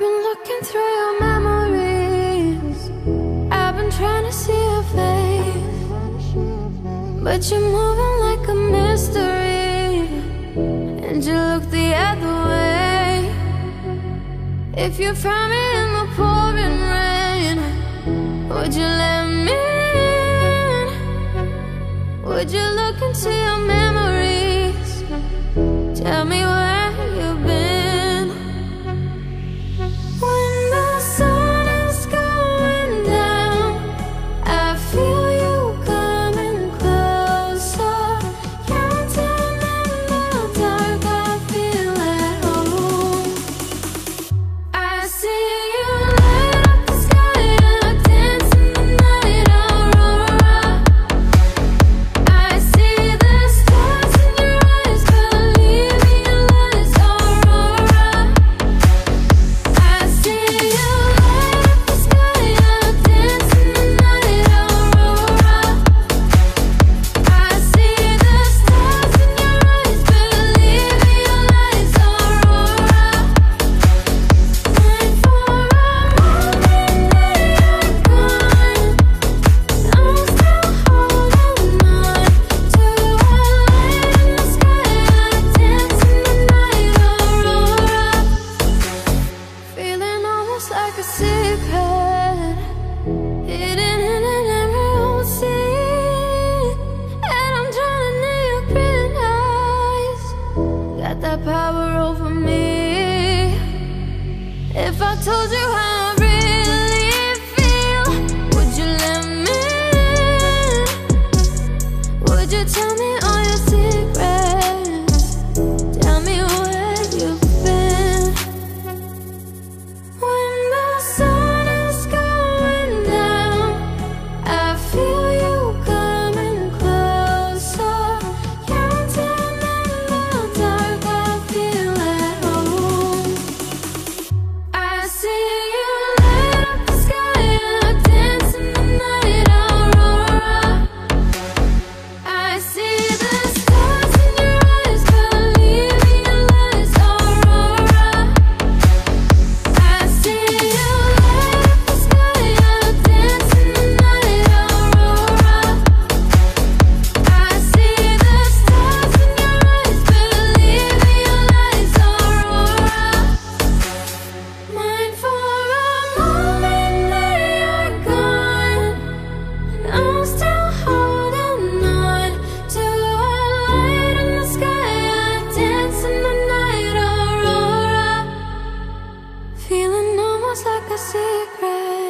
been looking through your memories. I've been trying to see your face, but you're moving like a mystery, and you look the other way. If you found me in the pouring rain, would you let me in? Would you look into your memories? Tell me where you've been. When the sun is going down, I feel you coming closer. Counting in the dark, I feel at home. I see you light up the sky, dance in the night, aurora. I see the stars in your eyes, believe me, your lies, aurora. I see you light up the sky, dance in the night, aurora. I see the stars in your eyes, believe me, your lies, aurora. Mine for a moment that you're gone, I'm still holding on to a light in the sky, dance in the night, aurora. Feeling almost like a secret, hidden in an emerald sea, and I'm drowning in your green eyes. Got that power over me. If I told you how I really feel, would you let me in? Would you tell me all your secrets? Tell me where you've been. When the sun is going down, I feel you coming closer. Counting in the dark, I feel at home. I see you light up the sky, dance in the night, aurora. I see the stars in your eyes, believe me, your lies, aurora. I see you light up the sky, dance in the night, aurora. I see the stars in your eyes, believe me, your lies, aurora. Mine for a moment that you're gone, and I'm still holding on to a light in the sky, dance in the night, aurora. Feeling almost like a secret.